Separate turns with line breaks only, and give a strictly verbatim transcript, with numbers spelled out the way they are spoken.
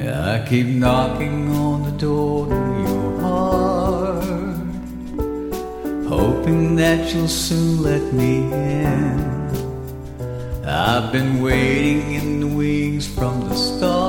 I keep knocking on the door to your heart, hoping that you'll soon let me in. I've been waiting in the wings from the start.